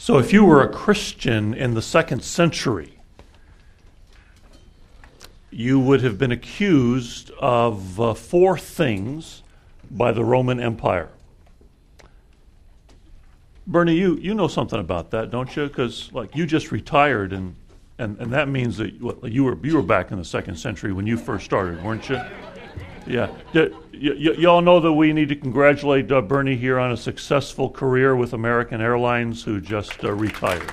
So if you were a Christian in the 2nd century, you would have been accused of 4 things by the Roman Empire. Bernie, you know something about that, don't you? Because you just retired, and that means that you were back in the 2nd century when you first started, weren't you? Yeah. Y'all know that we need to congratulate Bernie here on a successful career with American Airlines, who just retired.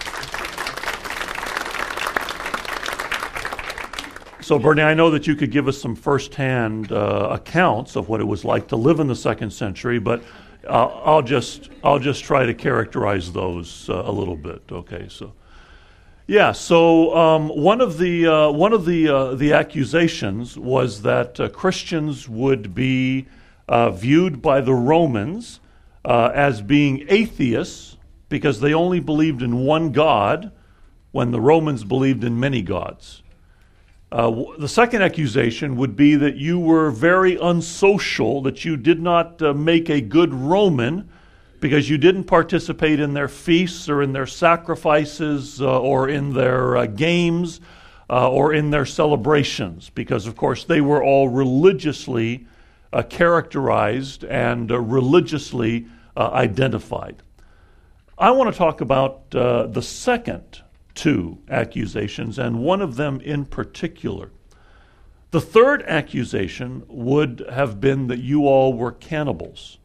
So, Bernie, I know that you could give us some firsthand accounts of what it was like to live in the 2nd century, but I'll just try to characterize those a little bit. Okay, so. Yeah, so one of the accusations was that Christians would be viewed by the Romans as being atheists because they only believed in one God when the Romans believed in many gods. The second accusation would be that you were very unsocial, that you did not make a good Roman because you didn't participate in their feasts or in their sacrifices or in their games or in their celebrations, because, of course, they were all religiously characterized and religiously identified. I want to talk about the second 2 accusations, and one of them in particular. The third accusation would have been that you all were cannibals.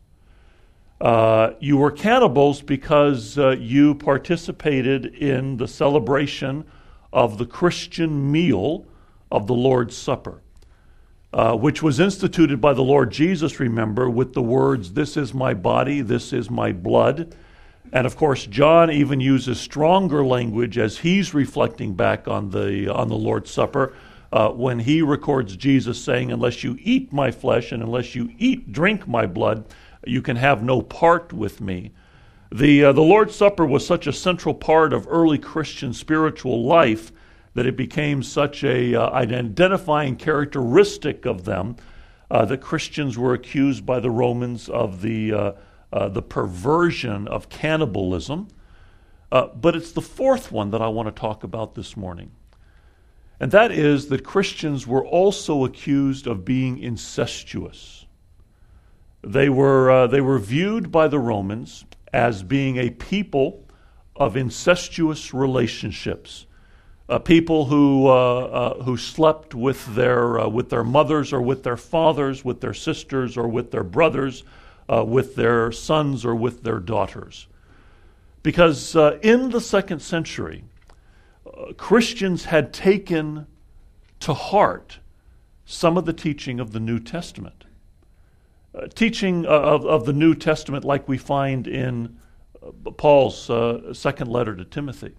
You were cannibals because you participated in the celebration of the Christian meal of the Lord's Supper, which was instituted by the Lord Jesus, remember, with the words, "This is my body, this is my blood." And of course, John even uses stronger language as he's reflecting back on the Lord's Supper when he records Jesus saying, "Unless you eat my flesh and unless you drink my blood, you can have no part with me." The Lord's Supper was such a central part of early Christian spiritual life that it became such an identifying characteristic of them that Christians were accused by the Romans of the perversion of cannibalism. But it's the fourth one that I want to talk about this morning. And that is that Christians were also accused of being incestuous. They were viewed by the Romans as being a people of incestuous relationships, people who slept with their mothers or with their fathers, with their sisters or with their brothers, with their sons or with their daughters. Because in the 2nd century, Christians had taken to heart some of the teaching of the New Testament. Teaching of the New Testament like we find in Paul's second letter to Timothy.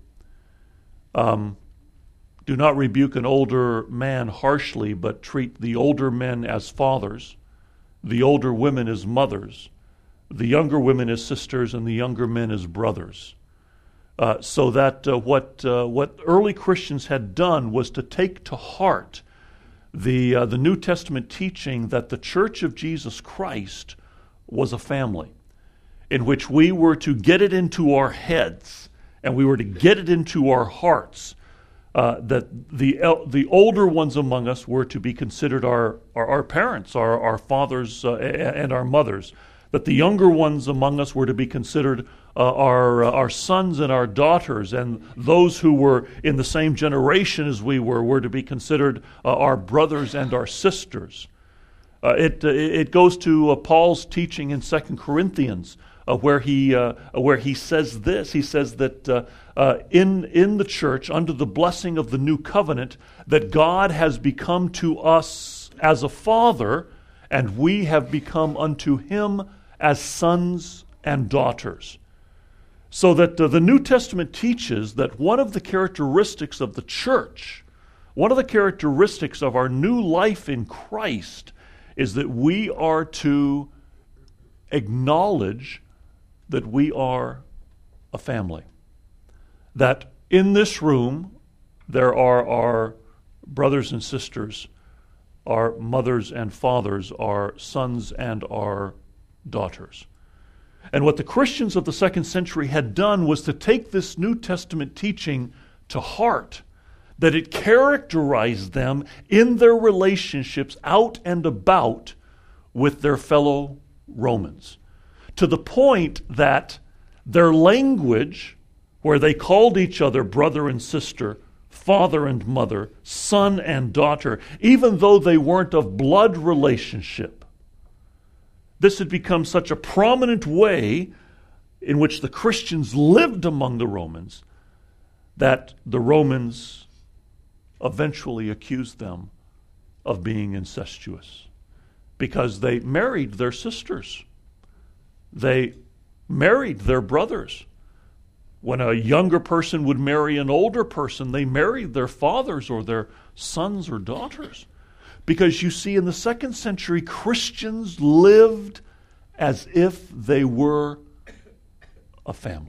Do not rebuke an older man harshly, but treat the older men as fathers, the older women as mothers, the younger women as sisters, and the younger men as brothers. So that what early Christians had done was to take to heart the New Testament teaching that the Church of Jesus Christ was a family, in which we were to get it into our heads and we were to get it into our hearts that the older ones among us were to be considered our parents, our fathers and our mothers, that the younger ones among us were to be considered our sons and our daughters, and those who were in the same generation as we were to be considered our brothers and our sisters. It goes to Paul's teaching in 2 Corinthians, where he says this. He says that in the church, under the blessing of the new covenant, that God has become to us as a father, and we have become unto him as sons and daughters. So that the New Testament teaches that one of the characteristics of the church, one of the characteristics of our new life in Christ, is that we are to acknowledge that we are a family. That in this room there are our brothers and sisters, our mothers and fathers, our sons and our daughters. And what the Christians of the second century had done was to take this New Testament teaching to heart, that it characterized them in their relationships out and about with their fellow Romans, to the point that their language, where they called each other brother and sister, father and mother, son and daughter, even though they weren't of blood relationship, this had become such a prominent way in which the Christians lived among the Romans that the Romans eventually accused them of being incestuous because they married their sisters. They married their brothers. When a younger person would marry an older person, they married their fathers or their sons or daughters. Because you see, in the second century, Christians lived as if they were a family.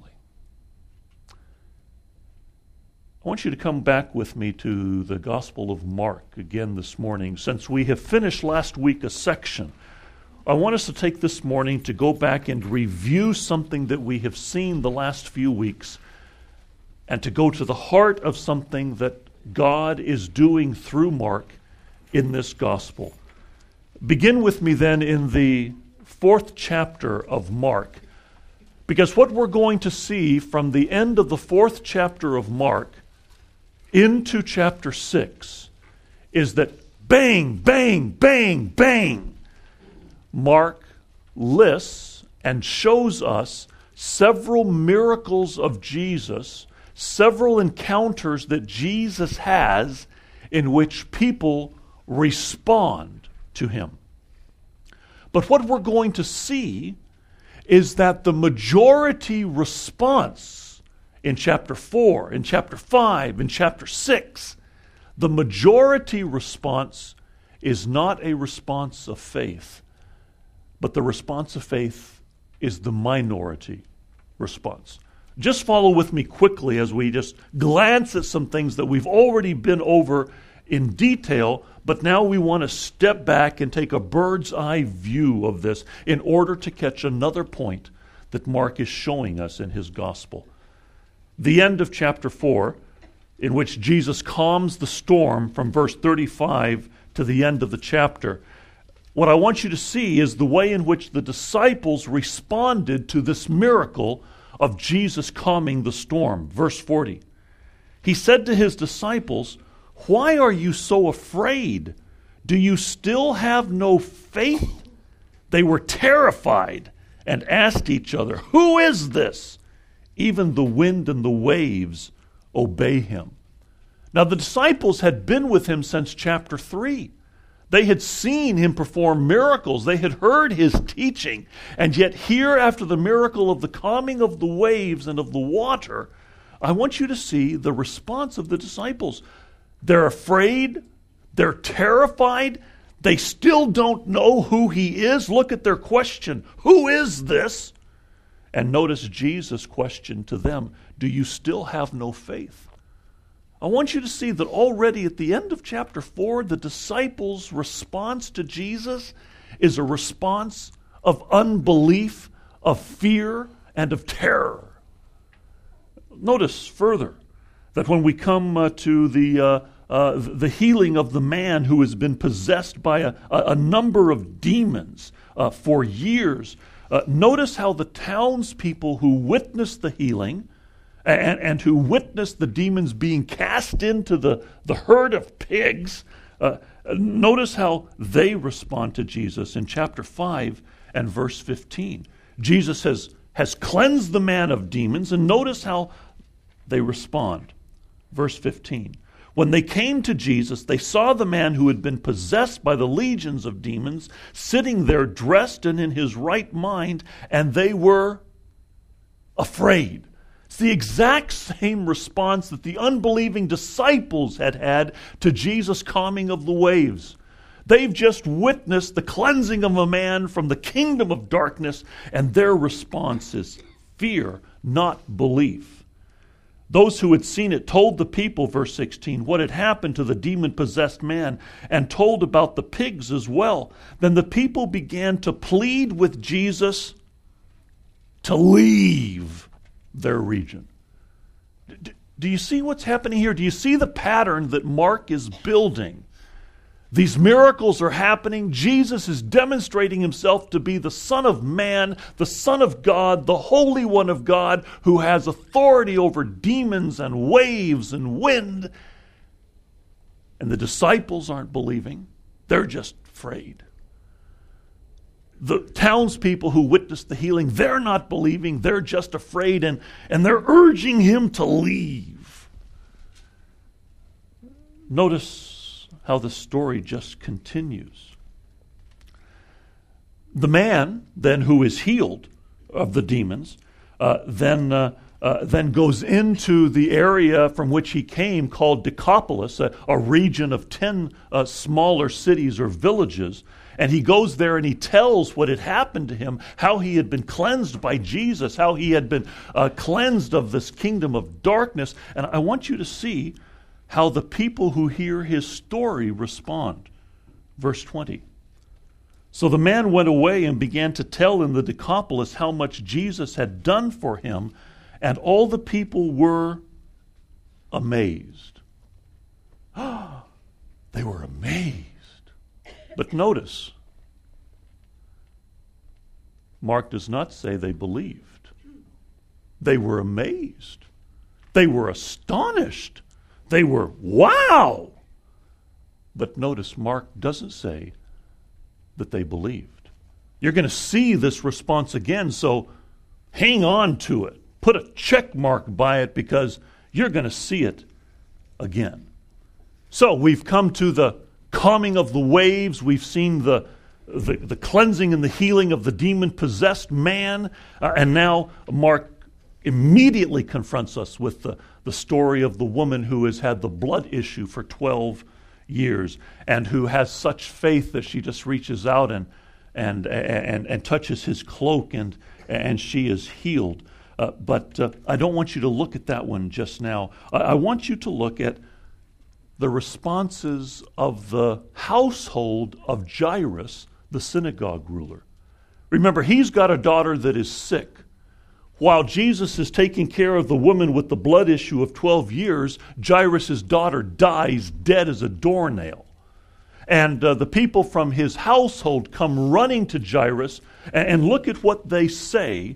I want you to come back with me to the Gospel of Mark again this morning. Since we have finished last week a section, I want us to take this morning to go back and review something that we have seen the last few weeks and to go to the heart of something that God is doing through Mark in this gospel. Begin with me then in the 4th chapter of Mark, because what we're going to see from the end of the 4th chapter of Mark into chapter 6 is that bang, bang, bang, bang, Mark lists and shows us several miracles of Jesus, several encounters that Jesus has in which people respond to him. But what we're going to see is that the majority response in chapter 4, in chapter 5, in chapter 6, the majority response is not a response of faith, but the response of faith is the minority response. Just follow with me quickly as we just glance at some things that we've already been over in detail, but now we want to step back and take a bird's eye view of this in order to catch another point that Mark is showing us in his gospel. The end of chapter 4, in which Jesus calms the storm from verse 35 to the end of the chapter, what I want you to see is the way in which the disciples responded to this miracle of Jesus calming the storm. Verse 40. He said to his disciples, "Why are you so afraid? Do you still have no faith?" They were terrified and asked each other, "Who is this? Even the wind and the waves obey him." Now the disciples had been with him since chapter 3. They had seen him perform miracles. They had heard his teaching. And yet here, after the miracle of the calming of the waves and of the water, I want you to see the response of the disciples. They're afraid. They're terrified. They still don't know who he is. Look at their question. Who is this? And notice Jesus' question to them. Do you still have no faith? I want you to see that already at the end of chapter 4, the disciples' response to Jesus is a response of unbelief, of fear, and of terror. Notice further that when we come to the healing of the man who has been possessed by a number of demons for years, notice how the townspeople who witnessed the healing and who witnessed the demons being cast into the herd of pigs, notice how they respond to Jesus in chapter 5 and verse 15. Jesus has cleansed the man of demons, and notice how they respond. Verse 15. When they came to Jesus, they saw the man who had been possessed by the legions of demons sitting there dressed and in his right mind, and they were afraid. It's the exact same response that the unbelieving disciples had had to Jesus' calming of the waves. They've just witnessed the cleansing of a man from the kingdom of darkness, and their response is fear, not belief. Those who had seen it told the people, verse 16, what had happened to the demon-possessed man, and told about the pigs as well. Then the people began to plead with Jesus to leave their region. Do you see what's happening here? Do you see the pattern that Mark is building? These miracles are happening. Jesus is demonstrating himself to be the Son of Man, the Son of God, the Holy One of God, who has authority over demons and waves and wind. And the disciples aren't believing. They're just afraid. The townspeople who witnessed the healing, they're not believing. They're just afraid, and they're urging him to leave. Notice how the story just continues. The man, then, who is healed of the demons, then goes into the area from which he came, called Decapolis, a region of 10 smaller cities or villages. And he goes there and he tells what had happened to him, how he had been cleansed by Jesus, how he had been cleansed of this kingdom of darkness. And I want you to see how the people who hear his story respond. Verse 20. So the man went away and began to tell in the Decapolis how much Jesus had done for him, and all the people were amazed. They were amazed. But notice, Mark does not say they believed. They were amazed. They were astonished. They were, wow! But notice, Mark doesn't say that they believed. You're going to see this response again, so hang on to it. Put a check mark by it, because you're going to see it again. So we've come to the calming of the waves. We've seen the cleansing and the healing of the demon-possessed man. And now Mark immediately confronts us with the story of the woman who has had the blood issue for 12 years and who has such faith that she just reaches out and touches his cloak, and she is healed. But I don't want you to look at that one just now. I want you to look at the responses of the household of Jairus, the synagogue ruler. Remember, he's got a daughter that is sick. While Jesus is taking care of the woman with the blood issue of 12 years, Jairus' daughter dies dead as a doornail. And the people from his household come running to Jairus, and look at what they say.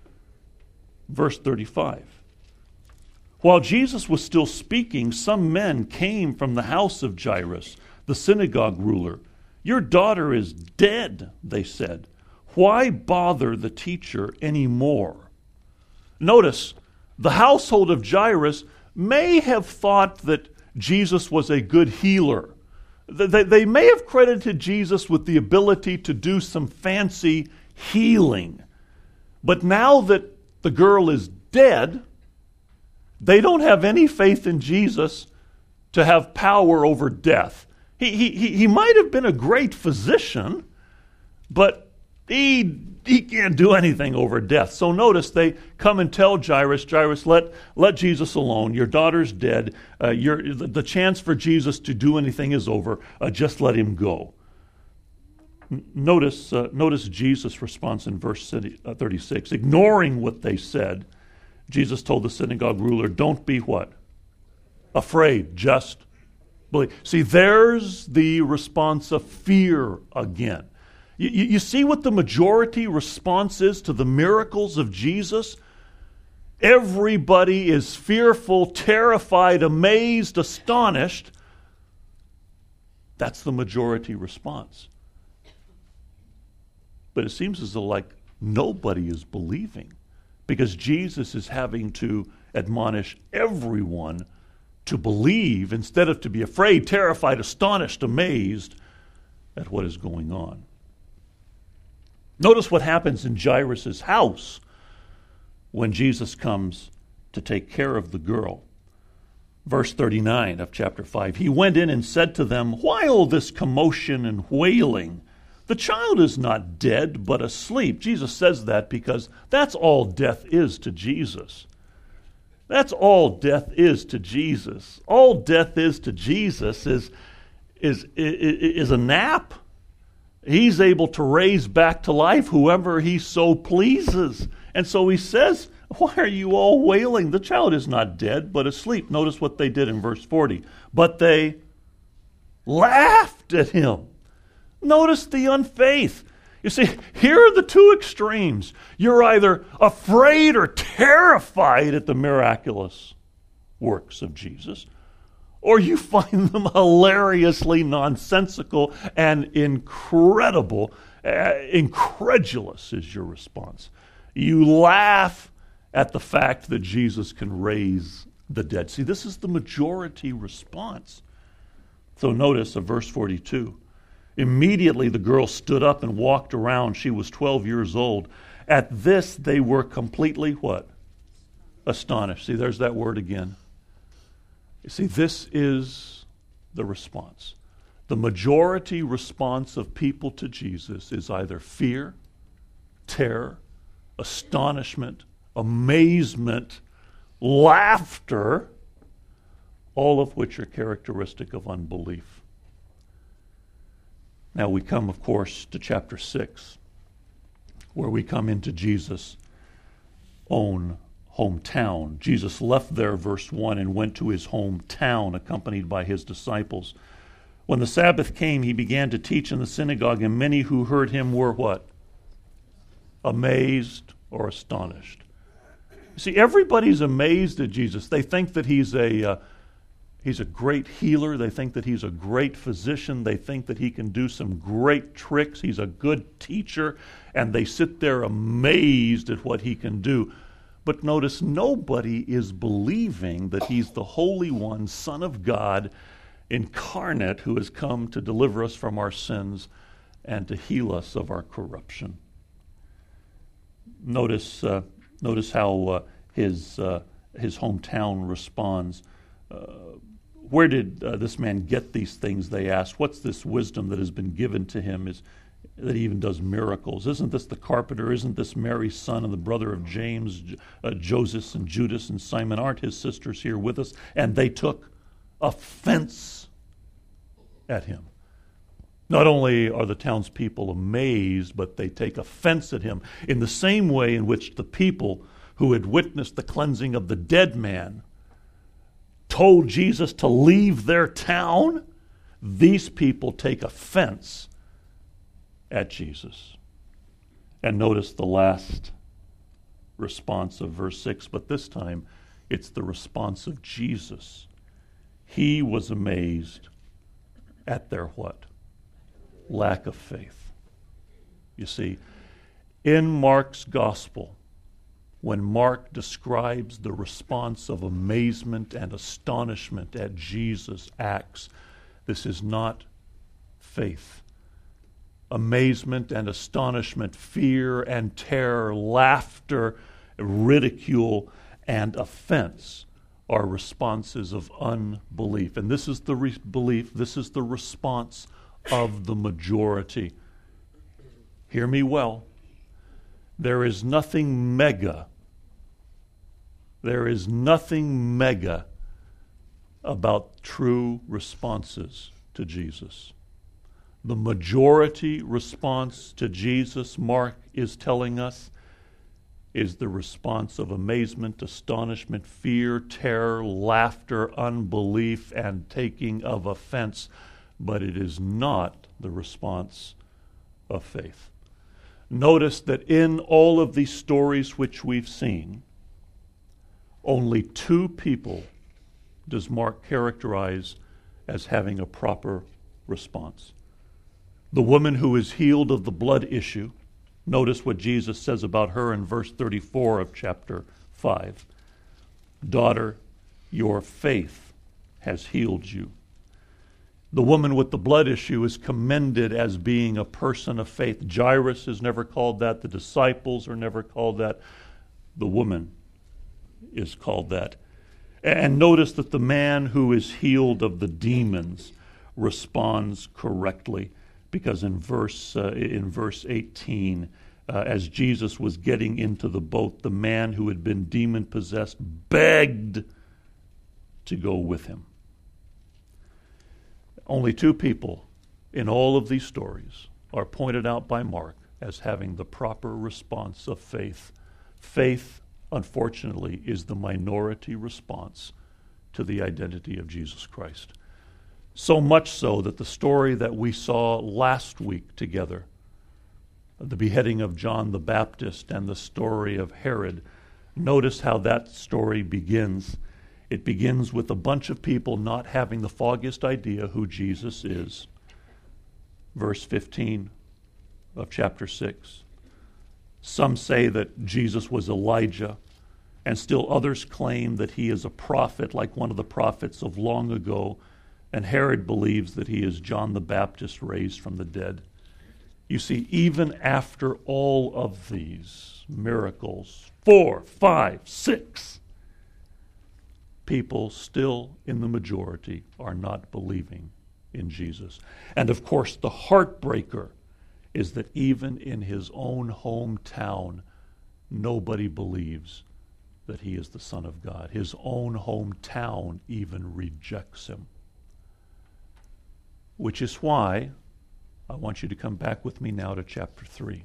Verse 35. While Jesus was still speaking, some men came from the house of Jairus, the synagogue ruler. Your daughter is dead, they said. Why bother the teacher anymore? Notice, the household of Jairus may have thought that Jesus was a good healer. They may have credited Jesus with the ability to do some fancy healing. But now that the girl is dead, they don't have any faith in Jesus to have power over death. He might have been a great physician, but he can't do anything over death. So notice they come and tell Jairus, let Jesus alone. Your daughter's dead. The chance for Jesus to do anything is over. Just let him go. Notice Jesus' response in verse 36. Ignoring what they said, Jesus told the synagogue ruler, don't be what? Afraid, just believe. See, there's the response of fear again. You see what the majority response is to the miracles of Jesus? Everybody is fearful, terrified, amazed, astonished. That's the majority response. But it seems as though like nobody is believing, because Jesus is having to admonish everyone to believe instead of to be afraid, terrified, astonished, amazed at what is going on. Notice what happens in Jairus' house when Jesus comes to take care of the girl. Verse 39 of chapter 5. He went in and said to them, why all this commotion and wailing? The child is not dead, but asleep. Jesus says that because that's all death is to Jesus. That's all death is to Jesus. All death is to Jesus is a nap. He's able to raise back to life whoever he so pleases. And so he says, why are you all wailing? The child is not dead, but asleep. Notice what they did in verse 40. But they laughed at him. Notice the unfaith. You see, here are the two extremes. You're either afraid or terrified at the miraculous works of Jesus, or you find them hilariously nonsensical and incredible. Incredulous is your response. You laugh at the fact that Jesus can raise the dead. See, this is the majority response. So notice of verse 42. Immediately the girl stood up and walked around. She was 12 years old. At this they were completely what? Astonished. See, there's that word again. You see, this is the response. The majority response of people to Jesus is either fear, terror, astonishment, amazement, laughter, all of which are characteristic of unbelief. Now we come, of course, to chapter 6, where we come into Jesus' own hometown. Jesus left there, verse 1, and went to his hometown, accompanied by his disciples. When the Sabbath came, he began to teach in the synagogue, and many who heard him were what? Amazed or astonished. You see, everybody's amazed at Jesus. They think that he's a great healer. They think that he's a great physician. They think that he can do some great tricks. He's a good teacher, and they sit there amazed at what he can do. But notice, nobody is believing that he's the Holy One, Son of God, incarnate, who has come to deliver us from our sins and to heal us of our corruption. Notice how his hometown responds. Where did this man get these things, they asked. What's this wisdom that has been given to him that he even does miracles? Isn't this the carpenter? Isn't this Mary's son and the brother of James, Joseph and Judas and Simon? Aren't his sisters here with us? And they took offense at him. Not only are the townspeople amazed, but they take offense at him in the same way in which the people who had witnessed the cleansing of the dead man told Jesus to leave their town. These people take offense at Jesus. And notice the last response of verse 6, but this time it's the response of Jesus. He was amazed at their what? Lack of faith. You see, in Mark's gospel, when Mark describes the response of amazement and astonishment at Jesus' acts, this is not faith. Amazement and astonishment, fear and terror, laughter, ridicule, and offense are responses of unbelief. And this is the belief, this is the response of the majority. Hear me well. There is nothing mega about true responses to Jesus. The majority response to Jesus, Mark is telling us, is the response of amazement, astonishment, fear, terror, laughter, unbelief, and taking of offense. But it is not the response of faith. Notice that in all of these stories which we've seen, only two people does Mark characterize as having a proper response. The woman who is healed of the blood issue, notice what Jesus says about her in verse 34 of chapter 5. Daughter, your faith has healed you. The woman with the blood issue is commended as being a person of faith. Jairus is never called that. The disciples are never called that. The woman is called that. And notice that the man who is healed of the demons responds correctly, because in verse 18, as Jesus was getting into the boat, the man who had been demon-possessed begged to go with him. Only two people in all of these stories are pointed out by Mark as having the proper response of faith Faith, unfortunately, is the minority response to the identity of Jesus Christ. So much so that the story that we saw last week together, the beheading of John the Baptist and the story of Herod, notice how that story begins. It begins with a bunch of people not having the foggiest idea who Jesus is. Verse 15 of chapter 6. Some say that Jesus was Elijah, and still others claim that he is a prophet, like one of the prophets of long ago, and Herod believes that he is John the Baptist raised from the dead. You see, even after all of these miracles, 4, 5, 6, people still in the majority are not believing in Jesus. And of course, the heartbreaker is that even in his own hometown, nobody believes that he is the Son of God. His own hometown even rejects him. Which is why I want you to come back with me now to chapter 3.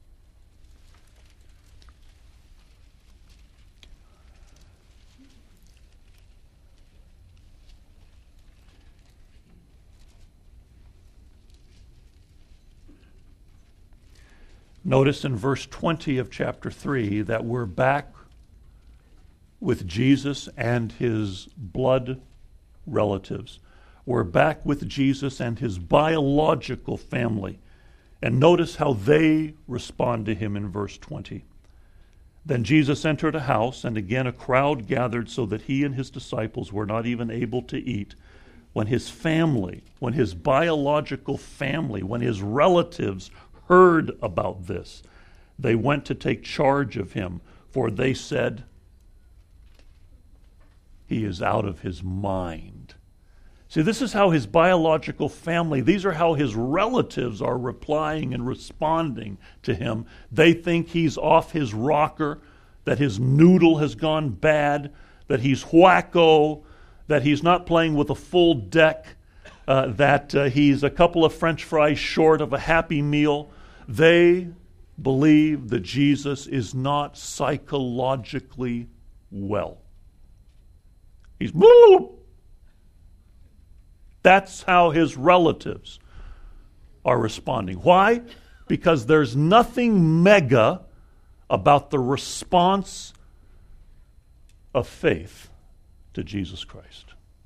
Notice in verse 20 of chapter 3 that we're back with Jesus and his blood relatives. We're back with Jesus and his biological family. And notice how they respond to him in verse 20. Then Jesus entered a house, and again a crowd gathered so that he and his disciples were not even able to eat. When his family, when his biological family, when his relatives heard about this, they went to take charge of him, for they said, he is out of his mind. See, this is how his biological family, these are how his relatives are replying and responding to him. They think he's off his rocker, that his noodle has gone bad, that he's wacko, that he's not playing with a full deck, that he's a couple of French fries short of a Happy Meal. They believe that Jesus is not psychologically well. He's woo! That's how his relatives are responding. Why? Because there's nothing mega about the response of faith to Jesus Christ.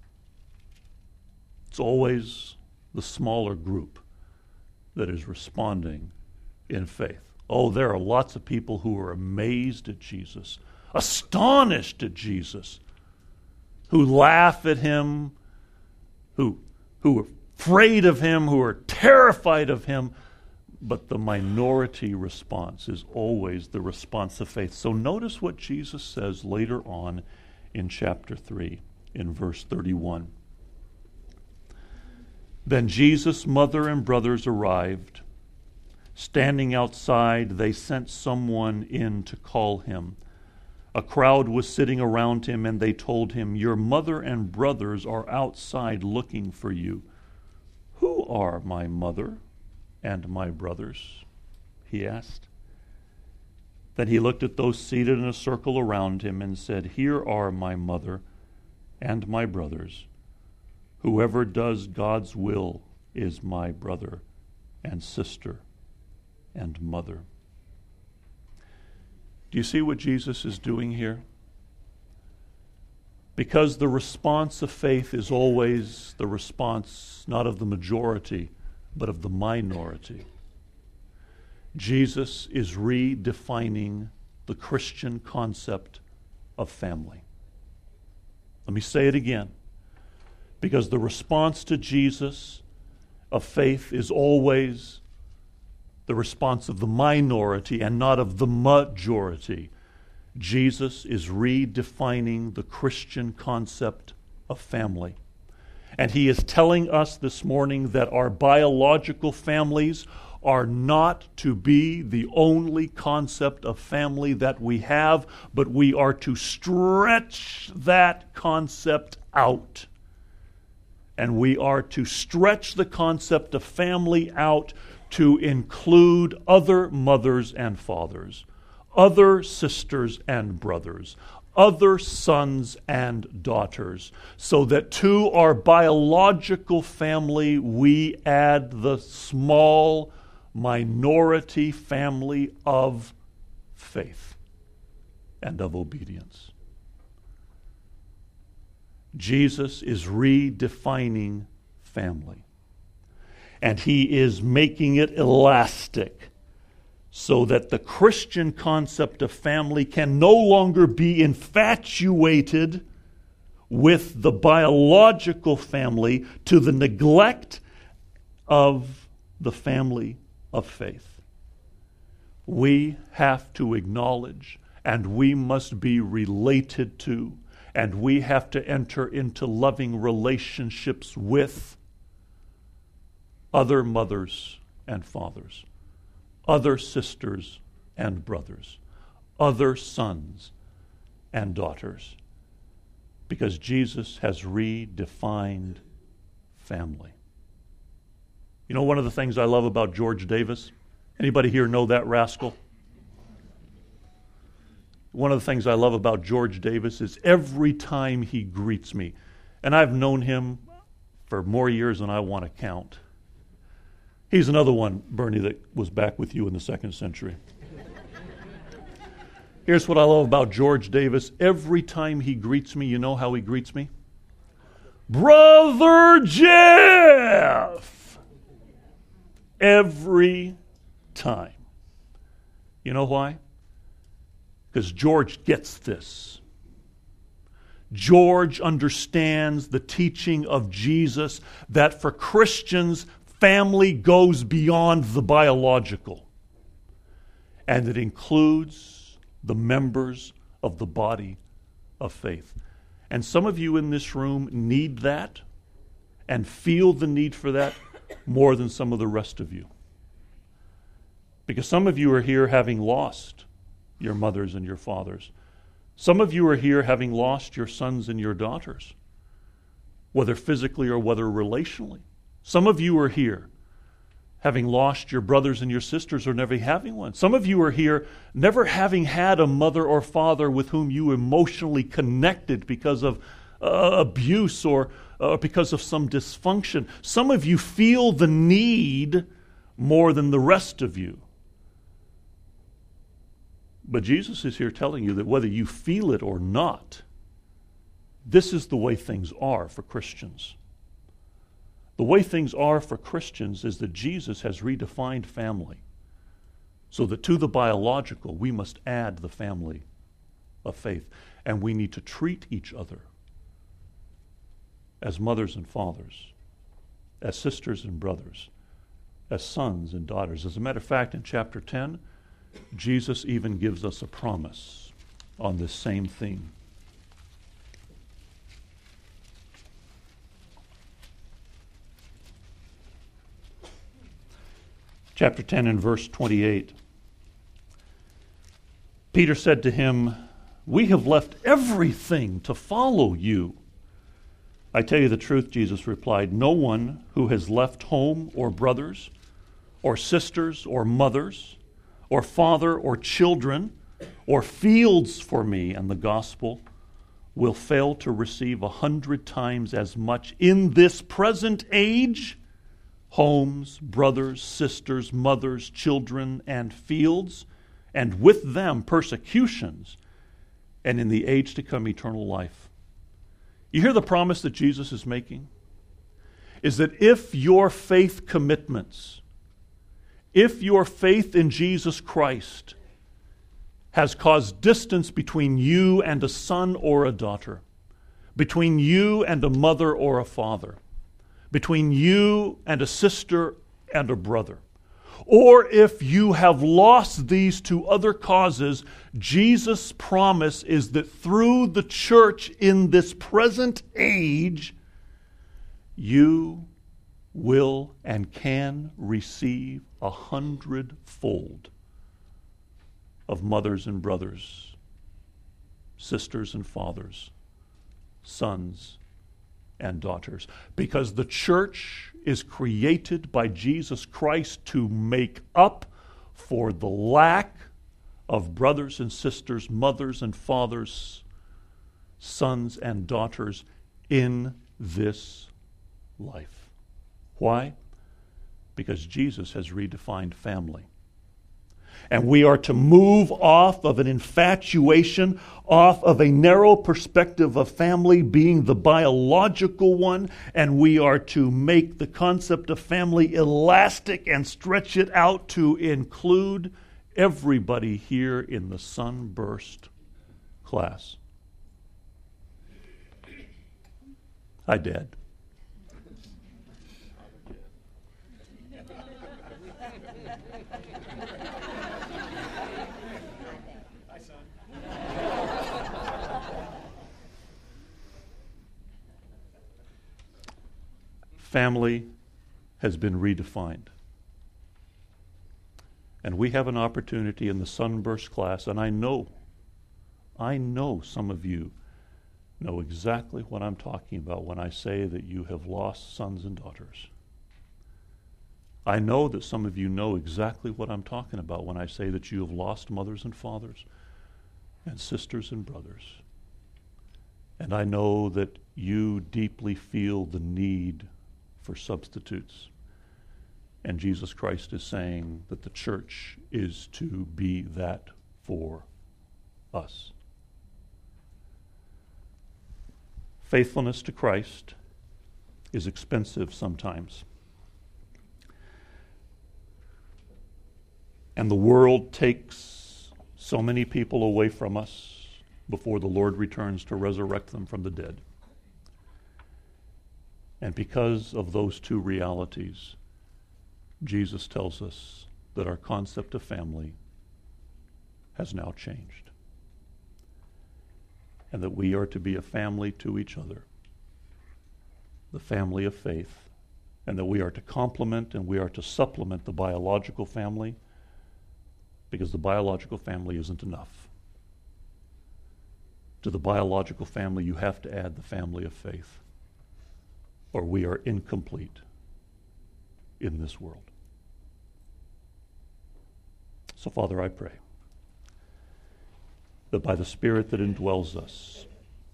It's always the smaller group that is responding in faith. Oh, there are lots of people who are amazed at Jesus, astonished at Jesus, who laugh at him, who are afraid of him, who are terrified of him. But the minority response is always the response of faith. So notice what Jesus says later on in chapter 3, in verse 31. Then Jesus' mother and brothers arrived. Standing outside, they sent someone in to call him. A crowd was sitting around him, and they told him, "Your mother and brothers are outside looking for you." "Who are my mother and my brothers?" he asked. Then he looked at those seated in a circle around him and said, "Here are my mother and my brothers. Whoever does God's will is my brother and sister and mother." Do you see what Jesus is doing here? Because the response of faith is always the response not of the majority, but of the minority. Jesus is redefining the Christian concept of family. Let me say it again. Because the response to Jesus of faith is always the response of the minority and not of the majority. Jesus is redefining the Christian concept of family. And he is telling us this morning that our biological families are not to be the only concept of family that we have, but we are to stretch that concept out. And we are to stretch the concept of family out to include other mothers and fathers, other sisters and brothers, other sons and daughters, so that to our biological family we add the small minority family of faith and of obedience. Jesus is redefining family, and he is making it elastic so that the Christian concept of family can no longer be infatuated with the biological family to the neglect of the family of faith. We have to acknowledge, and we must be related to, and we have to enter into loving relationships with other mothers and fathers, other sisters and brothers, other sons and daughters, because Jesus has redefined family. You know, one of the things I love about George Davis, anybody here know that rascal? One of the things I love about George Davis is every time he greets me, and I've known him for more years than I want to count. He's another one, Bernie, that was back with you in the 2nd century. Here's what I love about George Davis. Every time he greets me, you know how he greets me? Brother Jeff! Every time. You know why? Because George gets this. George understands the teaching of Jesus that for Christians, family goes beyond the biological, and it includes the members of the body of faith. And some of you in this room need that and feel the need for that more than some of the rest of you. Because some of you are here having lost your mothers and your fathers. Some of you are here having lost your sons and your daughters, whether physically or whether relationally. Some of you are here having lost your brothers and your sisters or never having one. Some of you are here never having had a mother or father with whom you emotionally connected because of abuse or because of some dysfunction. Some of you feel the need more than the rest of you. But Jesus is here telling you that whether you feel it or not, this is the way things are for Christians. The way things are for Christians is that Jesus has redefined family so that to the biological we must add the family of faith, and we need to treat each other as mothers and fathers, as sisters and brothers, as sons and daughters. As a matter of fact, in chapter 10, Jesus even gives us a promise on this same theme. Chapter 10 and verse 28. Peter said to him, "We have left everything to follow you." "I tell you the truth," Jesus replied, "no one who has left home or brothers or sisters or mothers or father or children or fields for me and the gospel will fail to receive 100 times as much in this present age, homes, brothers, sisters, mothers, children, and fields, and with them persecutions, and in the age to come eternal life." You hear the promise that Jesus is making? Is that if your faith commitments, if your faith in Jesus Christ has caused distance between you and a son or a daughter, between you and a mother or a father, between you and a sister and a brother, or if you have lost these to other causes, Jesus' promise is that through the church in this present age, you will and can receive 100-fold of mothers and brothers, sisters and fathers, sons and daughters. Because the church is created by Jesus Christ to make up for the lack of brothers and sisters, mothers and fathers, sons and daughters in this life. Why? Because Jesus has redefined family. And we are to move off of an infatuation, off of a narrow perspective of family being the biological one, and we are to make the concept of family elastic and stretch it out to include everybody here in the Sunburst class. Hi, Dad. Family has been redefined. And we have an opportunity in the Sunburst class, and I know some of you know exactly what I'm talking about when I say that you have lost sons and daughters. I know that some of you know exactly what I'm talking about when I say that you have lost mothers and fathers and sisters and brothers. And I know that you deeply feel the need for substitutes. And Jesus Christ is saying that the church is to be that for us. Faithfulness to Christ is expensive sometimes. And the world takes so many people away from us before the Lord returns to resurrect them from the dead. And because of those two realities, Jesus tells us that our concept of family has now changed. And that we are to be a family to each other, the family of faith, and that we are to complement and we are to supplement the biological family, because the biological family isn't enough. To the biological family, you have to add the family of faith, or we are incomplete in this world. So, Father, I pray that by the Spirit that indwells us,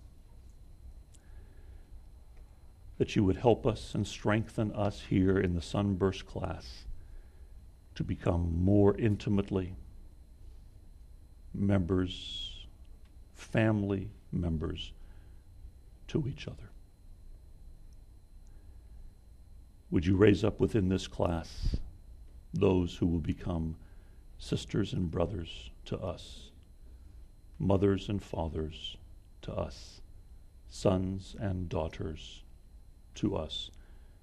that you would help us and strengthen us here in the Sunburst class to become more intimately members, family members to each other. Would you raise up within this class those who will become sisters and brothers to us, mothers and fathers to us, sons and daughters to us.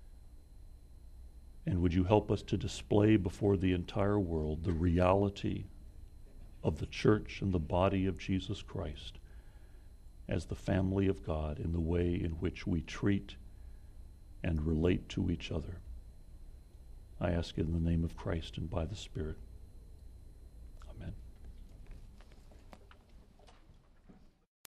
And would you help us to display before the entire world the reality of the church and the body of Jesus Christ as the family of God in the way in which we treat and relate to each other. I ask it in the name of Christ and by the Spirit.